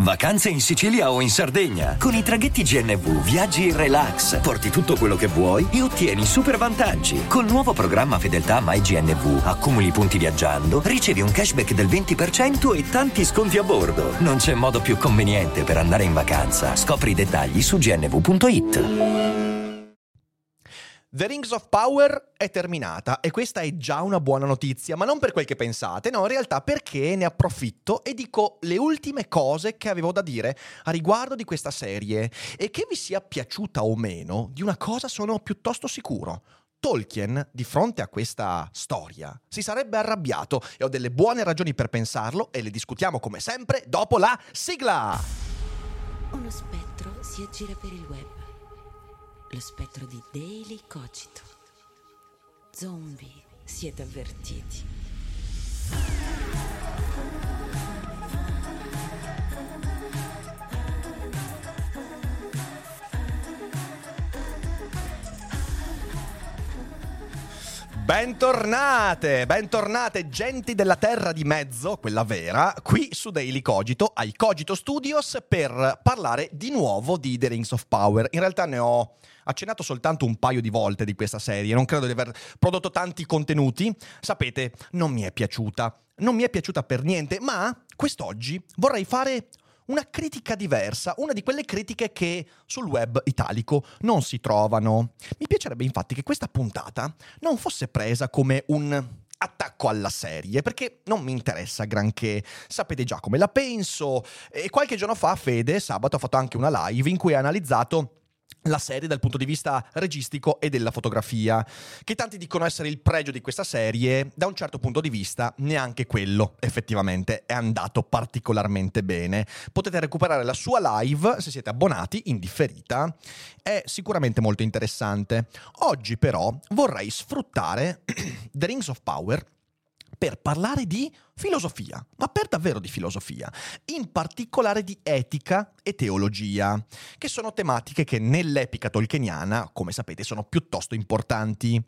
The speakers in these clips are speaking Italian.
Vacanze in Sicilia o in Sardegna. Con i traghetti GNV viaggi in relax, porti tutto quello che vuoi e ottieni super vantaggi. Col nuovo programma Fedeltà MyGNV accumuli punti viaggiando, ricevi un cashback del 20% e tanti sconti a bordo. Non c'è modo più conveniente per andare in vacanza. Scopri i dettagli su gnv.it. The Rings of Power è terminata e questa è già una buona notizia, ma non per quel che pensate, no, in realtà perché ne approfitto e dico le ultime cose che avevo da dire a riguardo di questa serie. E che vi sia piaciuta o meno, di una cosa sono piuttosto sicuro. Tolkien, di fronte a questa storia, si sarebbe arrabbiato e ho delle buone ragioni per pensarlo e le discutiamo come sempre dopo la sigla! Uno spettro si aggira per il web. Lo spettro di Daily Cogito. Zombie, siete avvertiti. Bentornate genti della terra di mezzo, quella vera, qui su Daily Cogito, ai Cogito Studios, per parlare di nuovo di The Rings of Power. In realtà ne ho accennato soltanto un paio di volte di questa serie, non credo di aver prodotto tanti contenuti. Sapete, non mi è piaciuta per niente, ma quest'oggi vorrei fare una critica diversa, una di quelle critiche che sul web italico non si trovano. Mi piacerebbe infatti che questa puntata non fosse presa come un attacco alla serie, perché non mi interessa granché, sapete già come la penso. E qualche giorno fa Fede, sabato, ha fatto anche una live in cui ha analizzato la serie dal punto di vista registico e della fotografia, che tanti dicono essere il pregio di questa serie. Da un certo punto di vista neanche quello effettivamente è andato particolarmente bene. Potete recuperare la sua live se siete abbonati in differita, è sicuramente molto interessante. Oggi però vorrei sfruttare The Rings of Power per parlare di filosofia, ma per davvero di filosofia, in particolare di etica e teologia, che sono tematiche che nell'epica tolkieniana, come sapete, sono piuttosto importanti.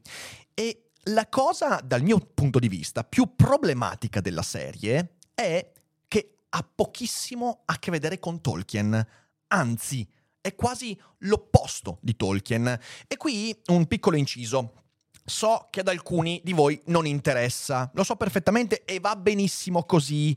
E la cosa, dal mio punto di vista, più problematica della serie è che ha pochissimo a che vedere con Tolkien, anzi, è quasi l'opposto di Tolkien. E qui un piccolo inciso. So che ad alcuni di voi non interessa, lo so perfettamente e va benissimo così,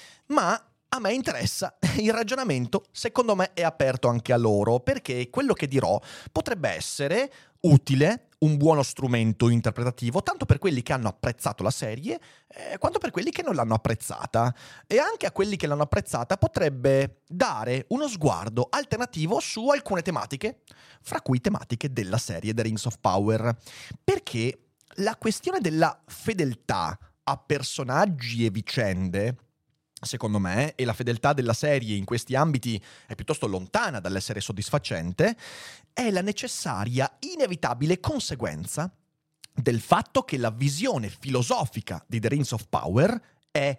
ma a me interessa. Il ragionamento, secondo me, è aperto anche a loro, perché quello che dirò potrebbe essere utile, un buono strumento interpretativo, tanto per quelli che hanno apprezzato la serie, quanto per quelli che non l'hanno apprezzata. E anche a quelli che l'hanno apprezzata potrebbe dare uno sguardo alternativo su alcune tematiche, fra cui tematiche della serie The Rings of Power. Perché la questione della fedeltà a personaggi e vicende, secondo me, e la fedeltà della serie in questi ambiti è piuttosto lontana dall'essere soddisfacente, è la necessaria, inevitabile conseguenza del fatto che la visione filosofica di The Rings of Power è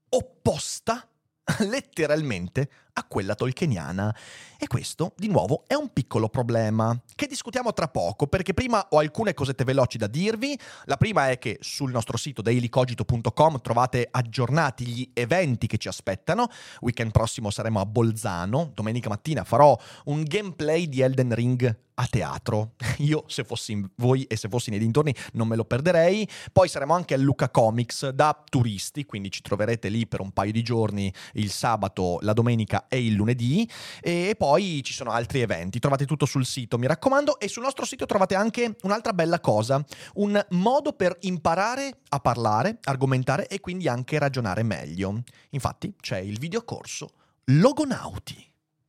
opposta letteralmente a quella tolkieniana. E questo, di nuovo, è un piccolo problema che discutiamo tra poco, perché prima ho alcune cosette veloci da dirvi. La prima è che sul nostro sito dailycogito.com trovate aggiornati gli eventi che ci aspettano. Weekend prossimo saremo a Bolzano, domenica mattina farò un gameplay di Elden Ring a teatro. Io, se fossi in voi e se fossi nei dintorni, non me lo perderei. Poi saremo anche al Lucca Comics da turisti, quindi ci troverete lì per un paio di giorni, il sabato, la domenica e il lunedì. E poi ci sono altri eventi, trovate tutto sul sito, mi raccomando. E sul nostro sito trovate anche un'altra bella cosa, un modo per imparare a parlare, argomentare e quindi anche ragionare meglio. Infatti c'è il videocorso Logonauti.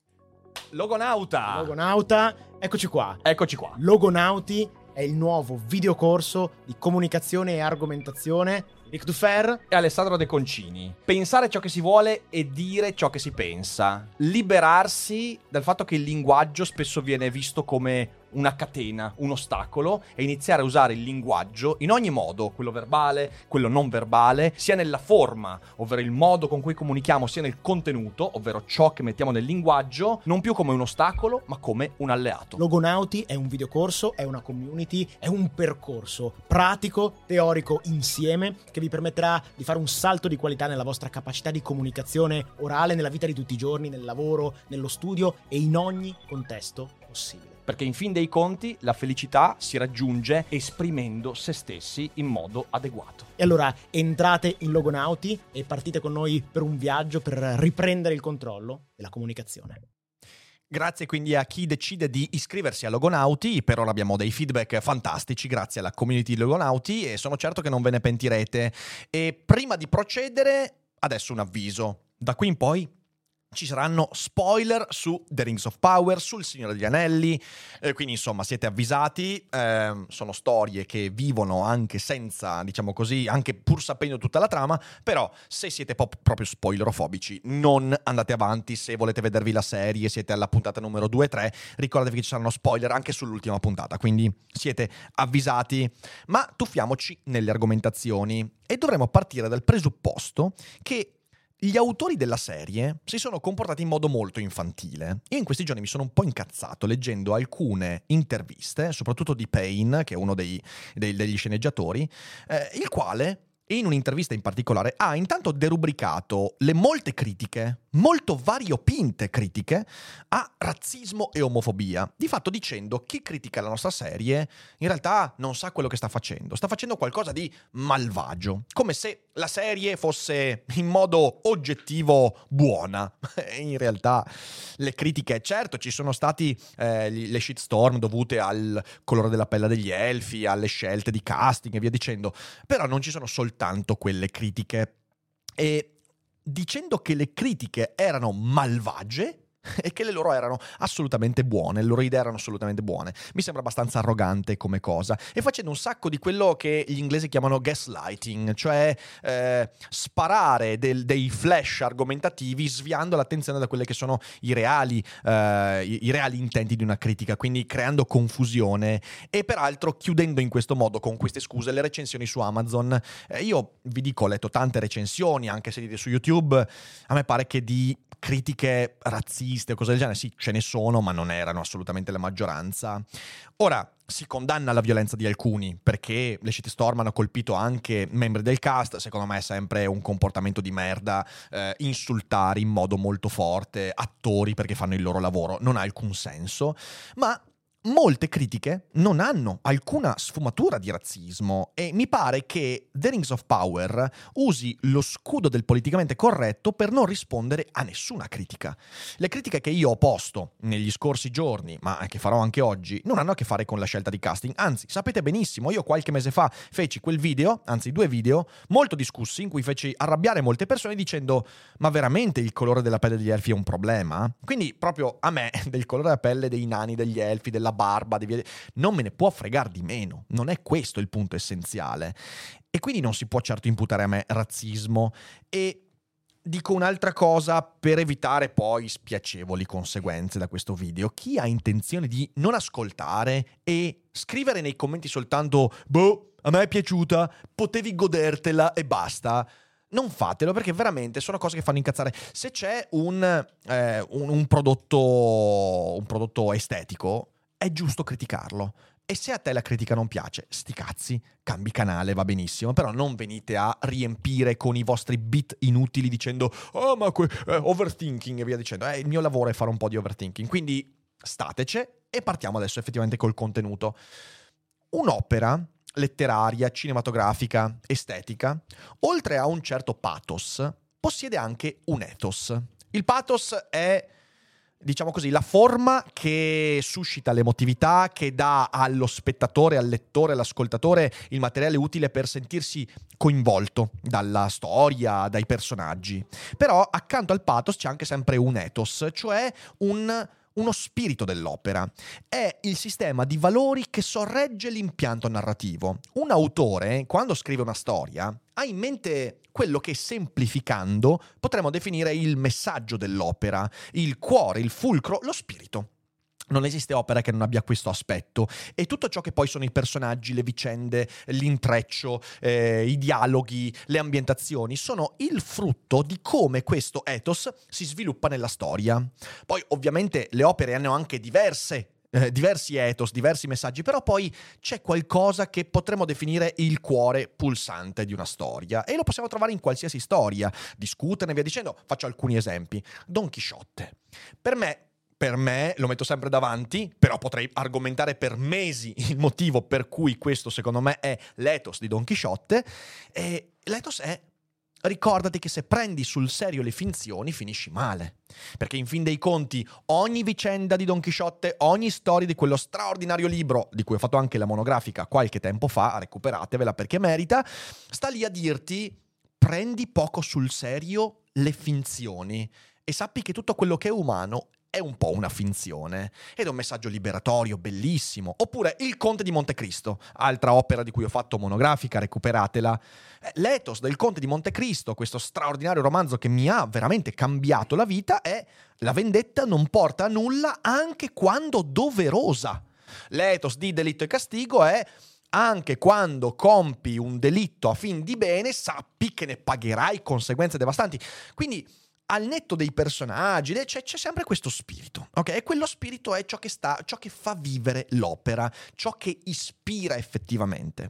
Logonauta, eccoci qua. Eccoci qua. Logonauti è il nuovo videocorso di comunicazione e argomentazione di Ric Dufer e Alessandro De Concini. Pensare ciò che si vuole e dire ciò che si pensa. Liberarsi dal fatto che il linguaggio spesso viene visto come una catena, un ostacolo, e iniziare a usare il linguaggio in ogni modo, quello verbale, quello non verbale, sia nella forma, ovvero il modo con cui comunichiamo, sia nel contenuto, ovvero ciò che mettiamo nel linguaggio, non più come un ostacolo, ma come un alleato. Logonauti è un videocorso, è una community, è un percorso pratico, teorico insieme che vi permetterà di fare un salto di qualità nella vostra capacità di comunicazione orale nella vita di tutti i giorni, nel lavoro, nello studio e in ogni contesto possibile. Perché in fin dei conti la felicità si raggiunge esprimendo se stessi in modo adeguato. E allora entrate in Logonauti e partite con noi per un viaggio per riprendere il controllo della comunicazione. Grazie quindi a chi decide di iscriversi a Logonauti. Per ora abbiamo dei feedback fantastici grazie alla community di Logonauti e sono certo che non ve ne pentirete. E prima di procedere, adesso un avviso. Da qui in poi ci saranno spoiler su The Rings of Power, sul Signore degli Anelli, quindi insomma siete avvisati. Sono storie che vivono anche senza, diciamo così, anche pur sapendo tutta la trama, però se siete proprio spoilerofobici non andate avanti. Se volete vedervi la serie, siete alla puntata numero 2 e 3, ricordatevi che ci saranno spoiler anche sull'ultima puntata, quindi siete avvisati. Ma tuffiamoci nelle argomentazioni e dovremo partire dal presupposto che gli autori della serie si sono comportati in modo molto infantile. Io in questi giorni mi sono un po' incazzato leggendo alcune interviste, soprattutto di Payne, che è uno degli sceneggiatori, il quale, in un'intervista in particolare, ha intanto derubricato le molte critiche, molto variopinte critiche, a razzismo e omofobia. Di fatto dicendo chi critica la nostra serie in realtà non sa quello che sta facendo qualcosa di malvagio, come se la serie fosse in modo oggettivo buona. In realtà le critiche, certo, ci sono stati le shitstorm dovute al colore della pelle degli elfi, alle scelte di casting e via dicendo, però non ci sono soltanto quelle critiche. E dicendo che le critiche erano malvagie e che le loro erano assolutamente buone, le loro idee erano assolutamente buone, mi sembra abbastanza arrogante come cosa, e facendo un sacco di quello che gli inglesi chiamano gaslighting, cioè sparare dei flash argomentativi sviando l'attenzione da quelle che sono i reali intenti di una critica, quindi creando confusione e peraltro chiudendo in questo modo, con queste scuse, le recensioni su Amazon. Io vi dico, ho letto tante recensioni, anche se su YouTube, a me pare che di critiche razziste o cose del genere, sì, ce ne sono, ma non erano assolutamente la maggioranza. Ora, si condanna la violenza di alcuni, perché le shitstorm hanno colpito anche membri del cast. Secondo me è sempre un comportamento di merda insultare in modo molto forte attori perché fanno il loro lavoro, non ha alcun senso, ma molte critiche non hanno alcuna sfumatura di razzismo e mi pare che The Rings of Power usi lo scudo del politicamente corretto per non rispondere a nessuna critica. Le critiche che io ho posto negli scorsi giorni, ma che farò anche oggi, non hanno a che fare con la scelta di casting. Anzi, sapete benissimo, io qualche mese fa feci quel video, anzi 2 video, molto discussi, in cui feci arrabbiare molte persone dicendo: ma veramente il colore della pelle degli elfi è un problema? Quindi proprio a me del colore della pelle dei nani, degli elfi, della barba, non me ne può fregare di meno, non è questo il punto essenziale, e quindi non si può certo imputare a me razzismo. E dico un'altra cosa per evitare poi spiacevoli conseguenze da questo video: chi ha intenzione di non ascoltare e scrivere nei commenti soltanto "boh, a me è piaciuta, potevi godertela" e basta, non fatelo, perché veramente sono cose che fanno incazzare. Se c'è un prodotto estetico, è giusto criticarlo. E se a te la critica non piace, sti cazzi, cambi canale, va benissimo, però non venite a riempire con i vostri bit inutili dicendo "oh, ma overthinking" e via dicendo. Il mio lavoro è fare un po' di overthinking, quindi statece e partiamo adesso effettivamente col contenuto. Un'opera letteraria, cinematografica, estetica, oltre a un certo pathos, possiede anche un ethos. Il pathos è, diciamo così, la forma che suscita l'emotività, che dà allo spettatore, al lettore, all'ascoltatore il materiale utile per sentirsi coinvolto dalla storia, dai personaggi. Però accanto al pathos c'è anche sempre un ethos, cioè uno spirito dell'opera. È il sistema di valori che sorregge l'impianto narrativo. Un autore, quando scrive una storia, ha in mente quello che, semplificando, potremmo definire il messaggio dell'opera, il cuore, il fulcro, lo spirito. Non esiste opera che non abbia questo aspetto, e tutto ciò che poi sono i personaggi, le vicende, l'intreccio, i dialoghi, le ambientazioni sono il frutto di come questo ethos si sviluppa nella storia. Poi ovviamente le opere hanno anche diversi ethos, diversi messaggi, però poi c'è qualcosa che potremmo definire il cuore pulsante di una storia, e lo possiamo trovare in qualsiasi storia, discuterne, via dicendo. Faccio alcuni esempi. Don Chisciotte. Per me, lo metto sempre davanti, però potrei argomentare per mesi il motivo per cui questo secondo me è l'ethos di Don Chisciotte. E l'ethos è: ricordati che se prendi sul serio le finzioni finisci male. Perché in fin dei conti ogni vicenda di Don Chisciotte, ogni storia di quello straordinario libro, di cui ho fatto anche la monografica qualche tempo fa, recuperatevela perché merita, sta lì a dirti: prendi poco sul serio le finzioni e sappi che tutto quello che è umano è un po' una finzione. Ed è un messaggio liberatorio bellissimo. Oppure Il Conte di Montecristo, altra opera di cui ho fatto monografica, recuperatela. L'ethos del Conte di Montecristo, questo straordinario romanzo che mi ha veramente cambiato la vita, è: la vendetta non porta a nulla anche quando doverosa. L'ethos di Delitto e Castigo è: anche quando compi un delitto a fin di bene, sappi che ne pagherai conseguenze devastanti. Quindi, al netto dei personaggi, c'è sempre questo spirito, ok? E quello spirito è ciò che fa vivere l'opera, ciò che ispira effettivamente.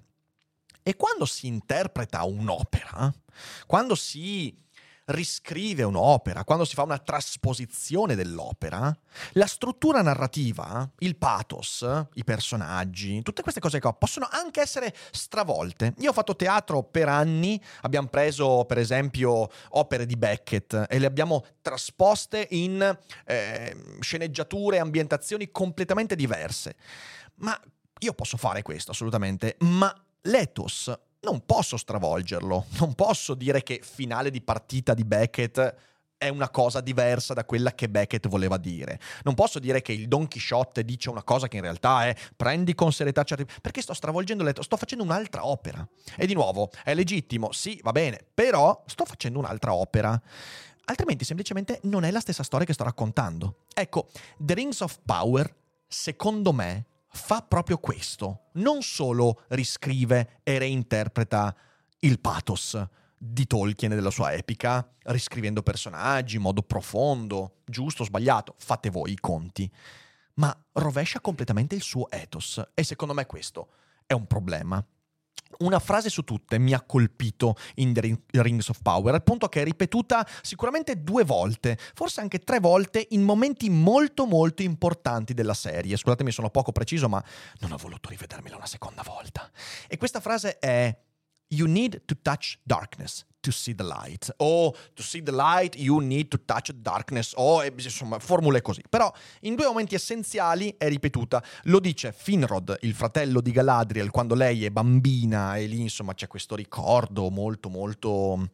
E quando si interpreta un'opera, quando si riscrive un'opera, quando si fa una trasposizione dell'opera, la struttura narrativa, il pathos, i personaggi, tutte queste cose qua possono anche essere stravolte. Io ho fatto teatro per anni, abbiamo preso per esempio opere di Beckett e le abbiamo trasposte in sceneggiature e ambientazioni completamente diverse. Ma io posso fare questo assolutamente, ma l'ethos non posso stravolgerlo, non posso dire che Finale di partita di Beckett è una cosa diversa da quella che Beckett voleva dire. Non posso dire che il Don Chisciotte dice una cosa che in realtà è: prendi con serietà certi... perché sto stravolgendo l'ethos, sto facendo un'altra opera. E di nuovo, è legittimo, sì, va bene, però sto facendo un'altra opera. Altrimenti semplicemente non è la stessa storia che sto raccontando. Ecco, The Rings of Power, secondo me, fa proprio questo. Non solo riscrive e reinterpreta il pathos di Tolkien e della sua epica, riscrivendo personaggi in modo profondo, giusto o sbagliato, fate voi i conti, ma rovescia completamente il suo ethos. E secondo me questo è un problema. Una frase su tutte mi ha colpito in The Rings of Power, al punto che è ripetuta sicuramente 2 volte, forse anche 3 volte, in momenti molto molto importanti della serie. Scusatemi, sono poco preciso, ma non ho voluto rivedermela una seconda volta. E questa frase è: you need to touch darkness to see the light. O to see the light you need to touch darkness. O insomma, formule così. Però in 2 momenti essenziali è ripetuta. Lo dice Finrod, il fratello di Galadriel, quando lei è bambina, e lì insomma c'è questo ricordo molto molto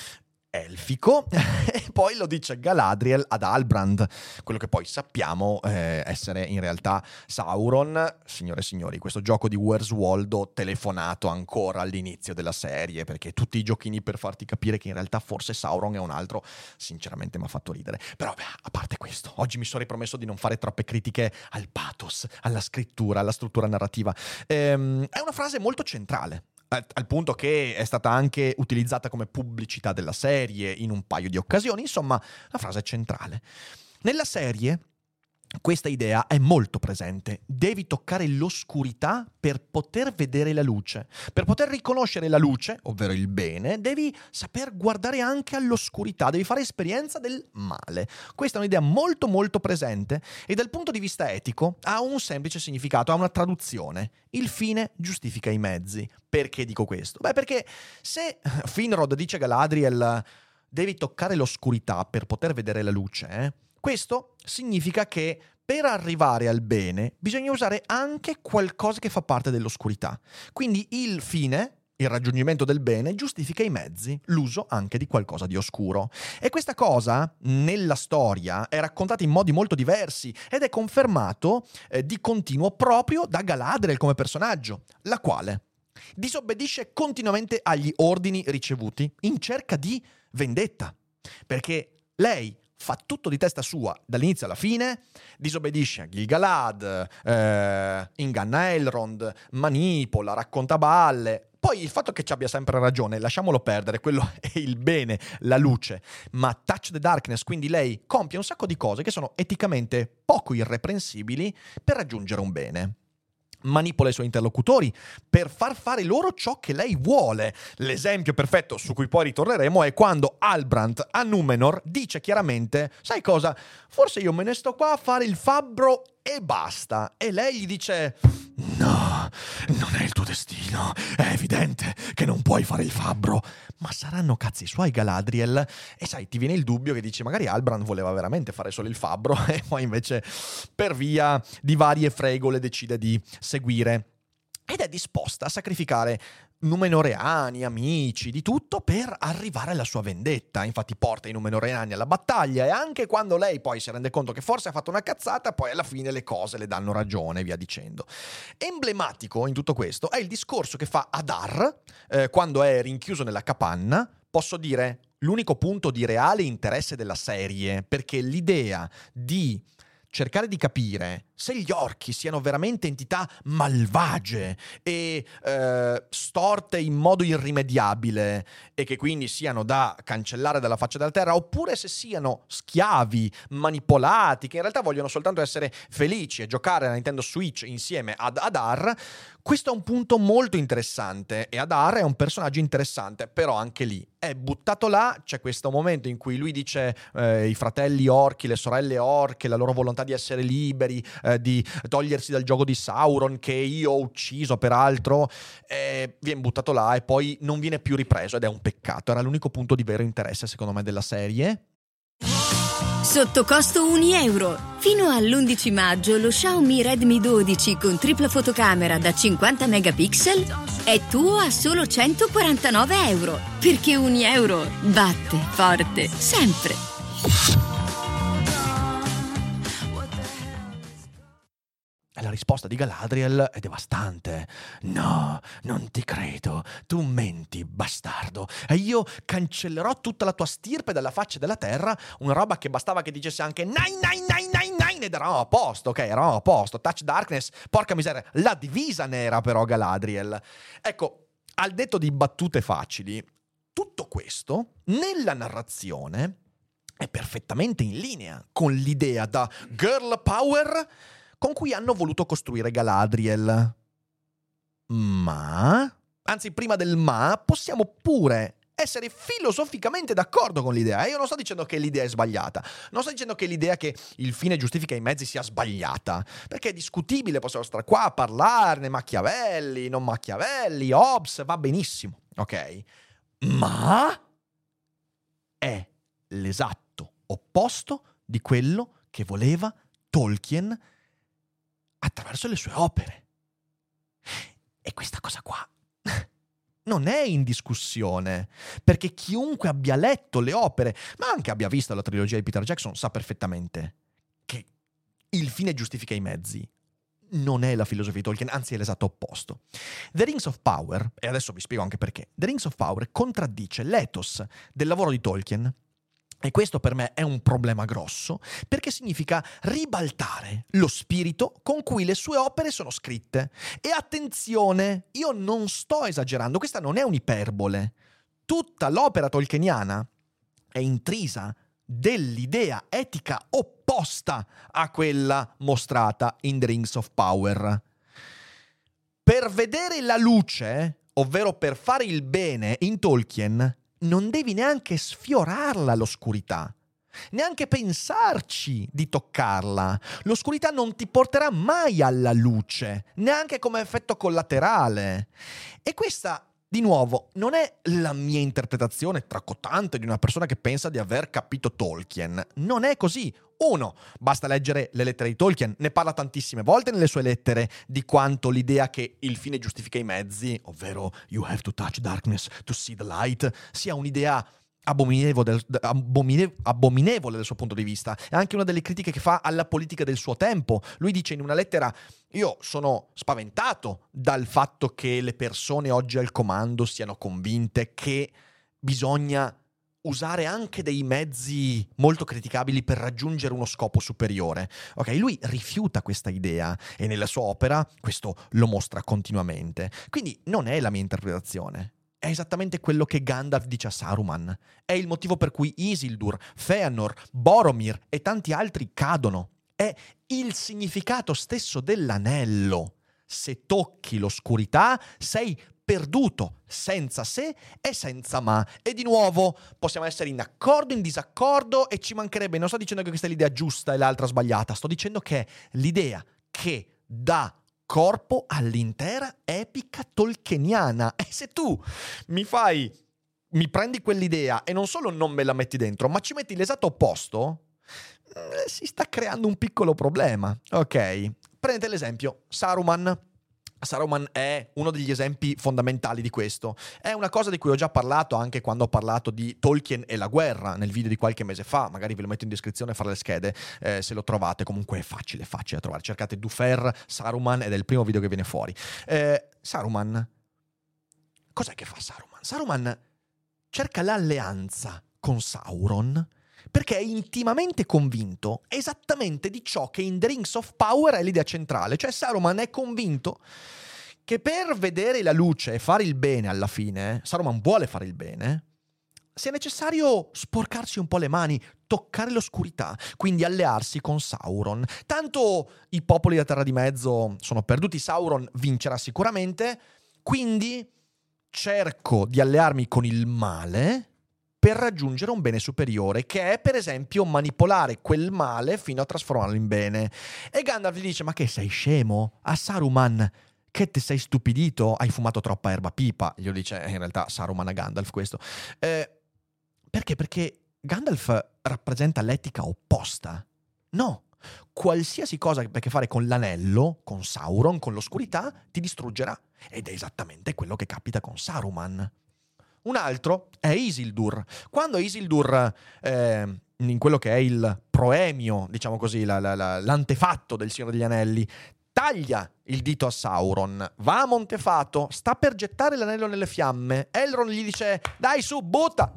elfico. E poi lo dice Galadriel ad Halbrand, quello che poi sappiamo essere in realtà Sauron. Signore e signori, questo gioco di Where's Waldo telefonato ancora all'inizio della serie, perché tutti i giochini per farti capire che in realtà forse Sauron è un altro, sinceramente mi ha fatto ridere. Però a parte questo, oggi mi sono ripromesso di non fare troppe critiche al pathos, alla scrittura, alla struttura narrativa. È una frase molto centrale, al punto che è stata anche utilizzata come pubblicità della serie in un paio di occasioni. Insomma, la frase è centrale. Nella serie questa idea è molto presente. Devi toccare l'oscurità per poter vedere la luce. Per poter riconoscere la luce, ovvero il bene, devi saper guardare anche all'oscurità, devi fare esperienza del male. Questa è un'idea molto molto presente e dal punto di vista etico ha un semplice significato, ha una traduzione. Il fine giustifica i mezzi. Perché dico questo? Beh, perché se Finrod dice a Galadriel: devi toccare l'oscurità per poter vedere la luce, questo significa che per arrivare al bene bisogna usare anche qualcosa che fa parte dell'oscurità. Quindi il fine, il raggiungimento del bene, giustifica i mezzi, l'uso anche di qualcosa di oscuro. E questa cosa nella storia è raccontata in modi molto diversi ed è confermato di continuo proprio da Galadriel come personaggio, la quale disobbedisce continuamente agli ordini ricevuti in cerca di vendetta, perché lei fa tutto di testa sua, dall'inizio alla fine, disobbedisce a Gil-galad, inganna Elrond, manipola, racconta balle. Poi il fatto che ci abbia sempre ragione, lasciamolo perdere, quello è il bene, la luce. Ma Touch the Darkness, quindi lei compie un sacco di cose che sono eticamente poco irreprensibili per raggiungere un bene. Manipola i suoi interlocutori per far fare loro ciò che lei vuole. L'esempio perfetto su cui poi ritorneremo è quando Halbrand a Númenor dice chiaramente: sai cosa? Forse io me ne sto qua a fare il fabbro e basta. E lei gli dice: no, non è il tuo destino, è evidente che non puoi fare il fabbro. Ma saranno cazzi suoi Galadriel? E sai, ti viene il dubbio che dici magari Halbrand voleva veramente fare solo il fabbro e poi invece per via di varie fregole decide di seguire. Ed è disposta a sacrificare Numenoreani, amici, di tutto per arrivare alla sua vendetta. Infatti porta i Numenoreani alla battaglia e anche quando lei poi si rende conto che forse ha fatto una cazzata, poi alla fine le cose le danno ragione e via dicendo. Emblematico in tutto questo è il discorso che fa Adar quando è rinchiuso nella capanna. Posso dire l'unico punto di reale interesse della serie, perché l'idea di cercare di capire se gli orchi siano veramente entità malvagie e storte in modo irrimediabile e che quindi siano da cancellare dalla faccia della terra, oppure se siano schiavi manipolati che in realtà vogliono soltanto essere felici e giocare alla Nintendo Switch insieme ad Adar. Questo è un punto molto interessante e Adar è un personaggio interessante, però anche lì è buttato là. C'è questo momento in cui lui dice i fratelli orchi, le sorelle orche, la loro volontà di essere liberi, di togliersi dal gioco di Sauron che io ho ucciso peraltro, viene buttato là e poi non viene più ripreso ed è un peccato. Era l'unico punto di vero interesse secondo me della serie. Sotto costo €1. Fino all'11 maggio lo Xiaomi Redmi 12 con tripla fotocamera da 50 megapixel è tuo a solo €149. Perché €1 batte forte sempre. La risposta di Galadriel è devastante. No, non ti credo. Tu menti, bastardo. E io cancellerò tutta la tua stirpe dalla faccia della terra. Una roba che bastava che dicesse anche nine, nine, nine, nine, nine ed eravamo a posto, ok? Eravamo a posto. Touch Darkness, porca miseria. La divisa nera però Galadriel. Ecco, al detto di battute facili, tutto questo nella narrazione è perfettamente in linea con l'idea da girl power con cui hanno voluto costruire Galadriel. Ma, anzi prima del ma, possiamo pure essere filosoficamente d'accordo con l'idea. E io non sto dicendo che l'idea è sbagliata, non sto dicendo che l'idea che il fine giustifica i mezzi sia sbagliata, perché è discutibile, possiamo stare qua a parlarne, Machiavelli, non Machiavelli, Hobbes, va benissimo, ok? Ma è l'esatto opposto di quello che voleva Tolkien attraverso le sue opere. E questa cosa qua non è in discussione, perché chiunque abbia letto le opere, ma anche abbia visto la trilogia di Peter Jackson, sa perfettamente che il fine giustifica i mezzi. Non è la filosofia di Tolkien, anzi è l'esatto opposto. The Rings of Power, e adesso vi spiego anche perché, The Rings of Power contraddice l'ethos del lavoro di Tolkien. E questo per me è un problema grosso, perché significa ribaltare lo spirito con cui le sue opere sono scritte. E attenzione, io non sto esagerando, questa non è un'iperbole. Tutta l'opera tolkieniana è intrisa dell'idea etica opposta a quella mostrata in The Rings of Power. Per vedere la luce, ovvero per fare il bene in Tolkien, non devi neanche sfiorarla l'oscurità, neanche pensarci di toccarla. L'oscurità non ti porterà mai alla luce, neanche come effetto collaterale. E questa, di nuovo, non è la mia interpretazione tracotante di una persona che pensa di aver capito Tolkien. Non è così. Uno, basta leggere le lettere di Tolkien, ne parla tantissime volte nelle sue lettere di quanto l'idea che il fine giustifica i mezzi, ovvero you have to touch darkness to see the light, sia un'idea abominevole dal suo punto di vista. È anche una delle critiche che fa alla politica del suo tempo. Lui dice in una lettera: io sono spaventato dal fatto che le persone oggi al comando siano convinte che bisogna usare anche dei mezzi molto criticabili per raggiungere uno scopo superiore. Ok, lui rifiuta questa idea e nella sua opera questo lo mostra continuamente. Quindi non è la mia interpretazione. È esattamente quello che Gandalf dice a Saruman. È il motivo per cui Isildur, Fëanor, Boromir e tanti altri cadono. È il significato stesso dell'anello. Se tocchi l'oscurità, sei perduto, senza se e senza ma. E di nuovo, possiamo essere in accordo, in disaccordo, e ci mancherebbe. Non sto dicendo che questa è l'idea giusta e l'altra sbagliata. Sto dicendo che è l'idea che dà corpo all'intera epica tolkieniana. E se tu mi prendi quell'idea e non solo non me la metti dentro, ma ci metti l'esatto opposto, si sta creando un piccolo problema. Ok, prendete l'esempio Saruman. Saruman è uno degli esempi fondamentali di questo. È una cosa di cui ho già parlato anche quando ho parlato di Tolkien e la guerra, nel video di qualche mese fa. Magari ve lo metto in descrizione fra le schede, se lo trovate. Comunque è facile da trovare. Cercate Dufer, Saruman, ed è il primo video che viene fuori. Saruman, cos'è che fa Saruman? Saruman cerca l'alleanza con Sauron perché è intimamente convinto esattamente di ciò che in The Rings of Power è l'idea centrale. Cioè Saruman è convinto che per vedere la luce e fare il bene alla fine, Saruman vuole fare il bene, sia necessario sporcarsi un po' le mani, toccare l'oscurità, quindi allearsi con Sauron. Tanto i popoli della Terra di Mezzo sono perduti, Sauron vincerà sicuramente, quindi cerco di allearmi con il male per raggiungere un bene superiore, che è per esempio manipolare quel male fino a trasformarlo in bene. E Gandalf gli dice: ma che sei scemo? A Saruman, che ti sei stupidito? Hai fumato troppa erba pipa. Glielo dice in realtà Saruman a Gandalf questo. Perché? Perché Gandalf rappresenta l'etica opposta. No, qualsiasi cosa che ha a che fare con l'anello, con Sauron, con l'oscurità, ti distruggerà. Ed è esattamente quello che capita con Saruman. Un altro è Isildur. Quando Isildur, in quello che è il proemio, diciamo così, l'antefatto del Signore degli Anelli, taglia il dito a Sauron, va a Montefato, sta per gettare l'anello nelle fiamme, Elrond gli dice: dai su, butta!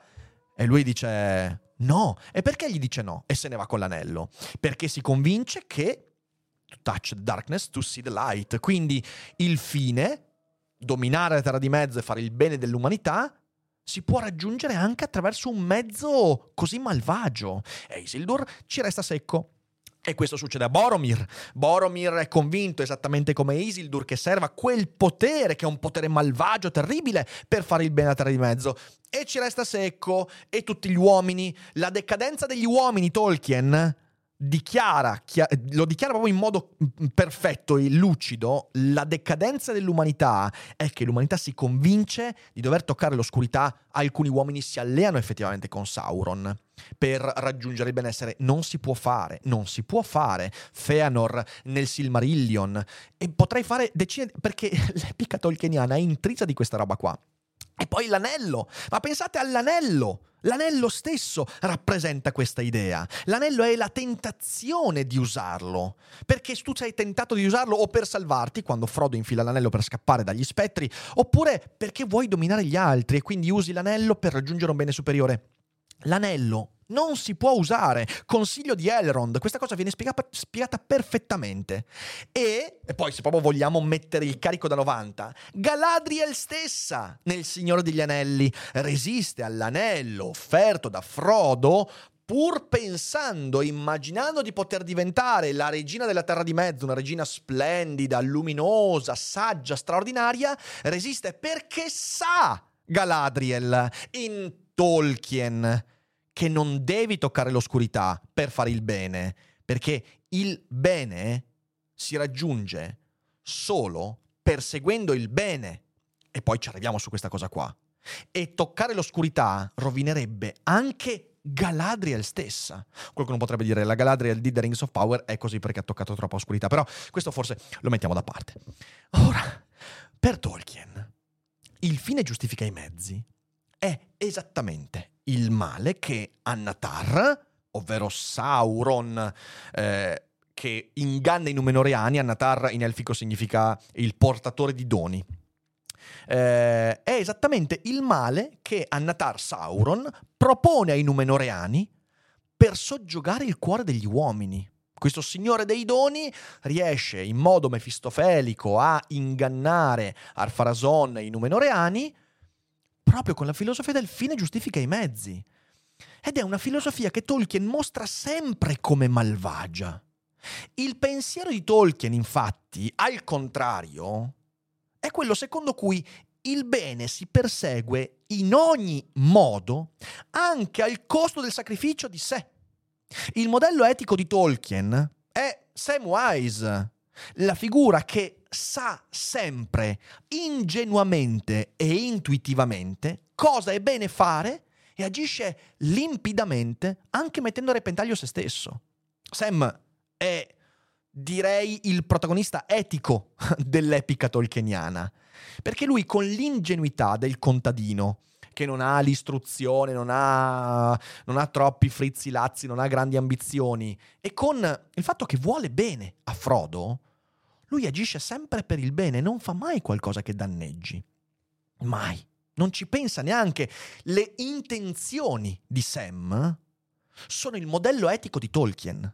E lui dice no. E perché gli dice no? E se ne va con l'anello. Perché si convince che to touch the darkness, to see the light. Quindi il fine, dominare la Terra di Mezzo e fare il bene dell'umanità, si può raggiungere anche attraverso un mezzo così malvagio. E Isildur ci resta secco. E questo succede a Boromir. Boromir è convinto, esattamente come Isildur, che serva quel potere, che è un potere malvagio, terribile, per fare il bene alla Terra di Mezzo. E ci resta secco. E tutti gli uomini, la decadenza degli uomini, Tolkien lo dichiara proprio in modo perfetto e lucido. La decadenza dell'umanità è che l'umanità si convince di dover toccare l'oscurità. Alcuni uomini si alleano effettivamente con Sauron per raggiungere il benessere. Non si può fare. Fëanor nel Silmarillion, e potrei fare decine, perché l'epica tolkieniana è intrisa di questa roba qua. E poi l'anello, ma pensate all'anello. L'anello stesso rappresenta questa idea. L'anello è la tentazione di usarlo, perché tu sei tentato di usarlo o per salvarti, quando Frodo infila l'anello per scappare dagli spettri, oppure perché vuoi dominare gli altri e quindi usi l'anello per raggiungere un bene superiore. L'anello non si può usare. Consiglio di Elrond, questa cosa viene spiegata perfettamente. E poi, se proprio vogliamo mettere il carico da 90, Galadriel stessa nel Signore degli Anelli resiste all'anello offerto da Frodo, pur pensando, immaginando di poter diventare la regina della Terra di Mezzo, una regina splendida, luminosa, saggia, straordinaria. Resiste perché sa, Galadriel, in Tolkien, che non devi toccare l'oscurità per fare il bene, perché il bene si raggiunge solo perseguendo il bene. E poi ci arriviamo su questa cosa qua. E toccare l'oscurità rovinerebbe anche Galadriel stessa. Qualcuno potrebbe dire: la Galadriel di The Rings of Power è così perché ha toccato troppa oscurità, però questo forse lo mettiamo da parte. Ora, per Tolkien, il fine giustifica i mezzi è esattamente il male che Annatar, ovvero Sauron, che inganna i Numenoreani. Annatar in elfico significa il portatore di doni. È esattamente il male che Annatar Sauron propone ai Numenoreani per soggiogare il cuore degli uomini. Questo signore dei doni riesce in modo mefistofelico a ingannare Ar-Pharazôn e i Numenoreani proprio con la filosofia del fine giustifica i mezzi. Ed è una filosofia che Tolkien mostra sempre come malvagia. Il pensiero di Tolkien, infatti, al contrario, è quello secondo cui il bene si persegue in ogni modo, anche al costo del sacrificio di sé. Il modello etico di Tolkien è Samwise, la figura che sa sempre, ingenuamente e intuitivamente, cosa è bene fare e agisce limpidamente, anche mettendo a repentaglio se stesso. Sam è, direi, il protagonista etico dell'epica tolkieniana, perché lui, con l'ingenuità del contadino, che non ha l'istruzione, non ha troppi frizzilazzi, non ha grandi ambizioni, e con il fatto che vuole bene a Frodo, lui agisce sempre per il bene, non fa mai qualcosa che danneggi. Mai. Non ci pensa neanche. Le intenzioni di Sam sono il modello etico di Tolkien.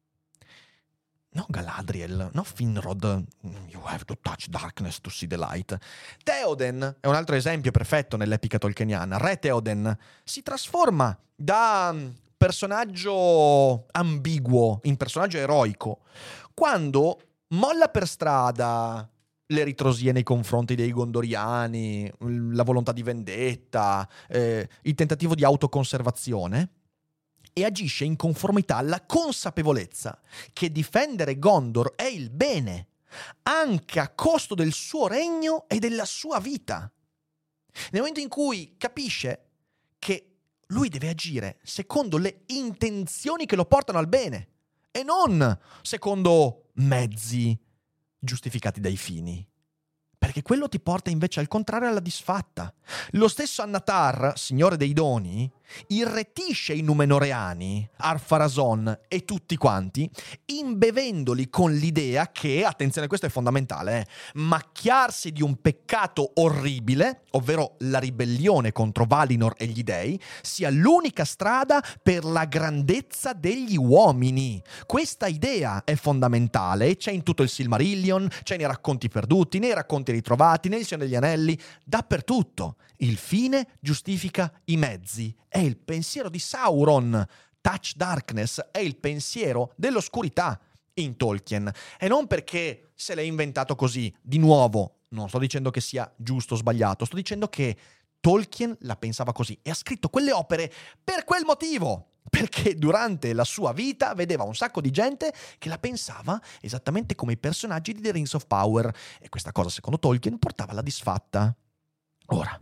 No Galadriel, no Finrod, you have to touch darkness to see the light. Theoden è un altro esempio perfetto nell'epica tolkieniana. Re Theoden si trasforma da personaggio ambiguo in personaggio eroico quando molla per strada le ritrosie nei confronti dei Gondoriani, la volontà di vendetta, il tentativo di autoconservazione, e agisce in conformità alla consapevolezza che difendere Gondor è il bene, anche a costo del suo regno e della sua vita. Nel momento in cui capisce che lui deve agire secondo le intenzioni che lo portano al bene e non secondo mezzi giustificati dai fini, perché quello ti porta invece al contrario alla disfatta. Lo stesso Annatar, signore dei doni, irretisce i Numenoreani, Ar-Pharazôn e tutti quanti, imbevendoli con l'idea che, attenzione, questo è fondamentale, macchiarsi di un peccato orribile, ovvero la ribellione contro Valinor e gli dei, sia l'unica strada per la grandezza degli uomini. Questa idea è fondamentale, c'è in tutto il Silmarillion, c'è nei racconti perduti, nei racconti ritrovati, nel Signore degli Anelli, dappertutto. Il fine giustifica i mezzi. È il pensiero di Sauron. Touch darkness è il pensiero dell'oscurità in Tolkien. E non perché se l'è inventato così. Di nuovo, non sto dicendo che sia giusto o sbagliato, sto dicendo che Tolkien la pensava così e ha scritto quelle opere per quel motivo. Perché durante la sua vita vedeva un sacco di gente che la pensava esattamente come i personaggi di The Rings of Power. E questa cosa, secondo Tolkien, portava alla disfatta. Ora,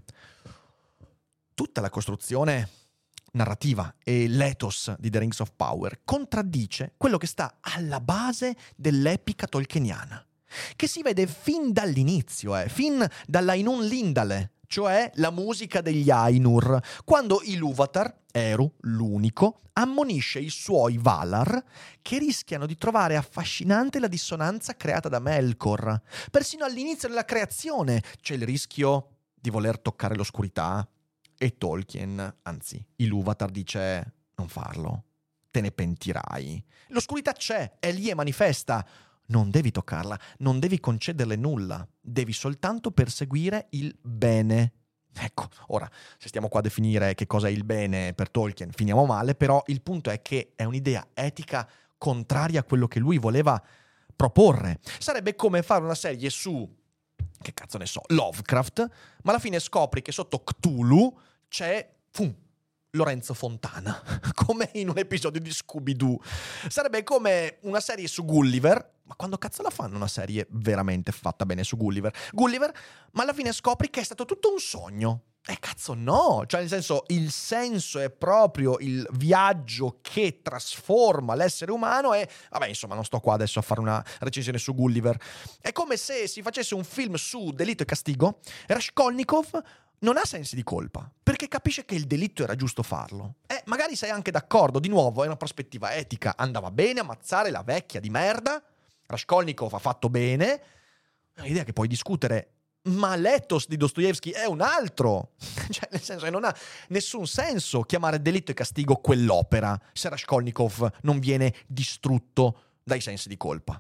tutta la costruzione narrativa e l'ethos di The Rings of Power contraddice quello che sta alla base dell'epica tolkieniana, che si vede fin dall'inizio, fin dalla Ainun Lindale, cioè la musica degli Ainur, quando Ilúvatar, Eru, l'unico, ammonisce i suoi Valar che rischiano di trovare affascinante la dissonanza creata da Melkor. Persino all'inizio della creazione c'è il rischio di voler toccare l'oscurità e Tolkien, anzi Ilúvatar, dice non farlo, te ne pentirai. L'oscurità c'è, è lì e manifesta. Non devi toccarla, non devi concederle nulla, devi soltanto perseguire il bene. Ecco, ora, se stiamo qua a definire che cosa è il bene per Tolkien, finiamo male, però il punto è che è un'idea etica contraria a quello che lui voleva proporre. Sarebbe come fare una serie su, che cazzo ne so, Lovecraft, ma alla fine scopri che sotto Cthulhu c'è, Lorenzo Fontana, come in un episodio di Scooby-Doo. Sarebbe come una serie su Gulliver, ma quando cazzo la fanno una serie veramente fatta bene su Gulliver, ma alla fine scopri che è stato tutto un sogno. Cazzo no, cioè nel senso, il senso è proprio il viaggio che trasforma l'essere umano e, vabbè, insomma, non sto qua adesso a fare una recensione su Gulliver. È come se si facesse un film su Delitto e Castigo, Raskolnikov non ha sensi di colpa, perché capisce che il delitto era giusto farlo. Magari sei anche d'accordo, di nuovo, è una prospettiva etica. Andava bene ammazzare la vecchia di merda, Raskolnikov ha fatto bene. È un'idea che puoi discutere ma l'ethos di Dostoevsky è un altro. Cioè, nel senso che non ha nessun senso chiamare Delitto e Castigo quell'opera se Raskolnikov non viene distrutto dai sensi di colpa.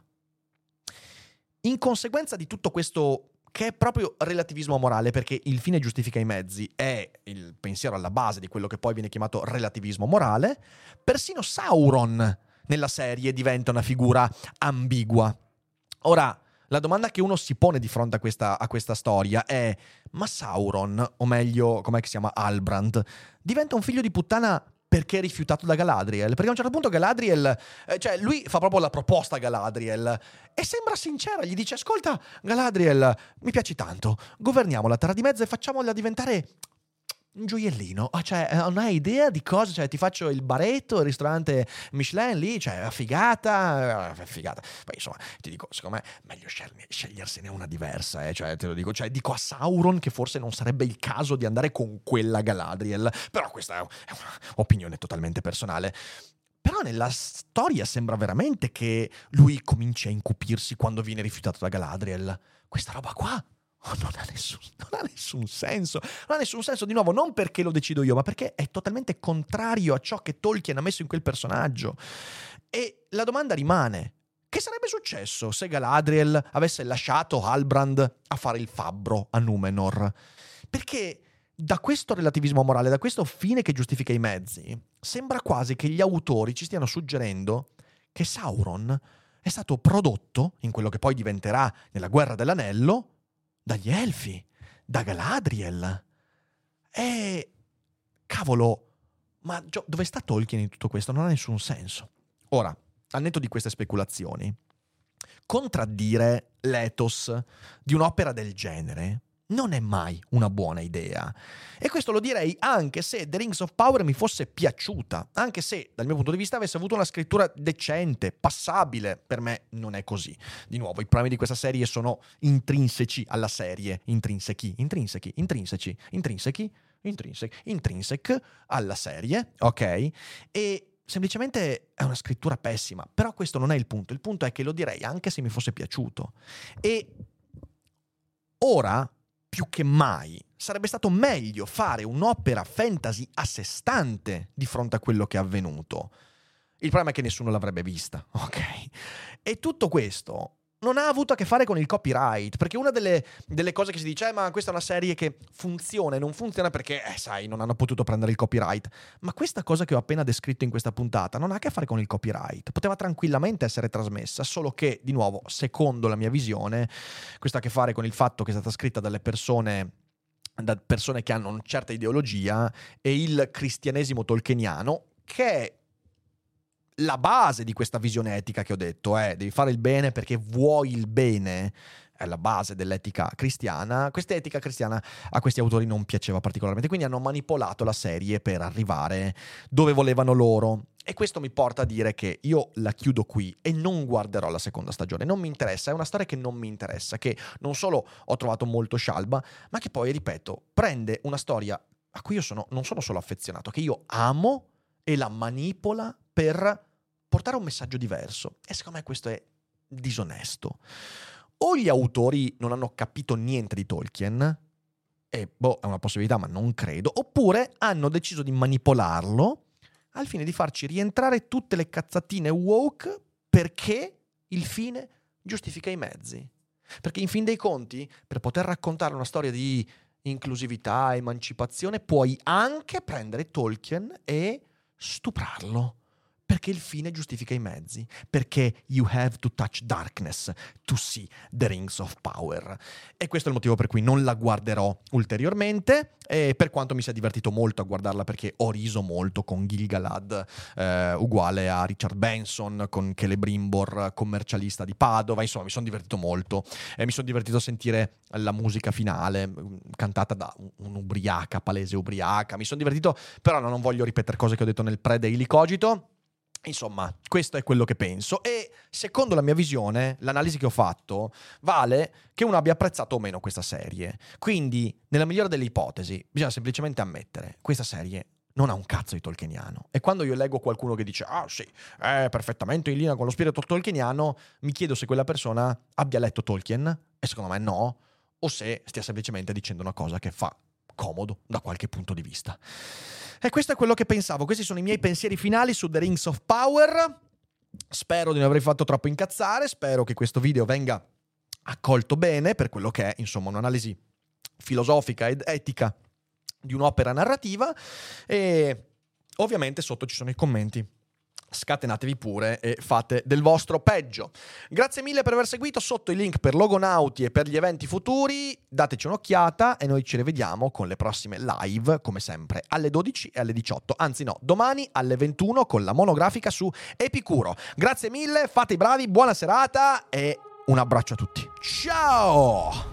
In conseguenza di tutto questo, che è proprio relativismo morale, perché il fine giustifica i mezzi, è il pensiero alla base di quello che poi viene chiamato relativismo morale, persino Sauron nella serie diventa una figura ambigua. Ora, la domanda che uno si pone di fronte a questa storia è: ma Sauron, o meglio, com'è che si chiama, Halbrand, diventa un figlio di puttana perché è rifiutato da Galadriel? Perché a un certo punto Galadriel, cioè lui fa proprio la proposta a Galadriel e sembra sincera, gli dice: ascolta Galadriel, mi piaci tanto, governiamo la Terra di Mezzo e facciamola diventare un gioiellino. Cioè, non hai idea di cosa? Cioè, ti faccio il baretto, il ristorante Michelin lì, cioè, figata. Poi, insomma, ti dico, secondo me, meglio scegliersene una diversa, Cioè, te lo dico, cioè, dico a Sauron che forse non sarebbe il caso di andare con quella Galadriel. Però questa è un'opinione totalmente personale. Però nella storia sembra veramente che lui cominci a incupirsi quando viene rifiutato da Galadriel. Questa roba qua non ha nessun senso. Non ha nessun senso, di nuovo, non perché lo decido io, ma perché è totalmente contrario a ciò che Tolkien ha messo in quel personaggio. E la domanda rimane: che sarebbe successo se Galadriel avesse lasciato Halbrand a fare il fabbro a Númenor? Perché da questo relativismo morale, da questo fine che giustifica i mezzi, sembra quasi che gli autori ci stiano suggerendo che Sauron è stato prodotto, in quello che poi diventerà nella Guerra dell'Anello, dagli Elfi, da Galadriel. E cavolo, ma dove sta Tolkien in tutto questo? Non ha nessun senso. Ora, al netto di queste speculazioni, contraddire l'ethos di un'opera del genere non è mai una buona idea. E questo lo direi anche se The Rings of Power mi fosse piaciuta, anche se dal mio punto di vista avesse avuto una scrittura decente, passabile. Per me non è così. Di nuovo, i problemi di questa serie sono intrinseci alla serie, intrinseci alla serie, ok? E semplicemente è una scrittura pessima. Però questo non è il punto. Il punto è che lo direi anche se mi fosse piaciuto. E ora, più che mai, sarebbe stato meglio fare un'opera fantasy a sé stante di fronte a quello che è avvenuto. Il problema è che nessuno l'avrebbe vista, ok? E tutto questo non ha avuto a che fare con il copyright, perché una delle cose che si dice ma questa è una serie che funziona e non funziona perché, sai, non hanno potuto prendere il copyright. Ma questa cosa che ho appena descritto in questa puntata non ha a che fare con il copyright, poteva tranquillamente essere trasmessa, solo che, di nuovo, secondo la mia visione, questo ha a che fare con il fatto che è stata scritta da persone che hanno una certa ideologia, e il cristianesimo tolkieniano, che è la base di questa visione etica che ho detto, devi fare il bene perché vuoi il bene, è la base dell'etica cristiana. Questa etica cristiana a questi autori non piaceva particolarmente, quindi hanno manipolato la serie per arrivare dove volevano loro. E questo mi porta a dire che io la chiudo qui e non guarderò la seconda stagione. Non mi interessa, è una storia che non mi interessa, che non solo ho trovato molto scialba, ma che poi, ripeto, prende una storia a cui io non sono solo affezionato, che io amo, e la manipola per portare un messaggio diverso. E secondo me questo è disonesto. O gli autori non hanno capito niente di Tolkien, e è una possibilità ma non credo, oppure hanno deciso di manipolarlo al fine di farci rientrare tutte le cazzatine woke perché il fine giustifica i mezzi. Perché in fin dei conti, per poter raccontare una storia di inclusività, emancipazione, puoi anche prendere Tolkien e stuprarlo. Perché il fine giustifica i mezzi. Perché you have to touch darkness to see the Rings of Power. E questo è il motivo per cui non la guarderò ulteriormente, e per quanto mi sia divertito molto a guardarla, perché ho riso molto con Gil-galad, uguale a Richard Benson, con Celebrimbor, commercialista di Padova. Insomma, mi sono divertito molto. Mi sono divertito a sentire la musica finale, cantata da un'ubriaca, palese ubriaca. Mi sono divertito, però non voglio ripetere cose che ho detto nel pre-Daily Cogito. Insomma, questo è quello che penso, e secondo la mia visione, l'analisi che ho fatto, vale che uno abbia apprezzato o meno questa serie. Quindi, nella migliore delle ipotesi, bisogna semplicemente ammettere: questa serie non ha un cazzo di tolkieniano. E quando io leggo qualcuno che dice sì, è perfettamente in linea con lo spirito tolkieniano, mi chiedo se quella persona abbia letto Tolkien, e secondo me no, o se stia semplicemente dicendo una cosa che fa comodo da qualche punto di vista. E questo è quello che pensavo. Questi sono i miei pensieri finali su The Rings of Power. Spero di non aver fatto troppo incazzare, spero che questo video venga accolto bene per quello che è, insomma, un'analisi filosofica ed etica di un'opera narrativa, e ovviamente sotto ci sono i commenti. Scatenatevi pure e fate del vostro peggio. Grazie mille per aver seguito. Sotto i link per Logonauti e per gli eventi futuri, dateci un'occhiata e noi ci rivediamo con le prossime live, come sempre, alle 12 e alle 18. Anzi no, domani alle 21 con la monografica su Epicuro. Grazie mille, fate i bravi, buona serata e un abbraccio a tutti. Ciao!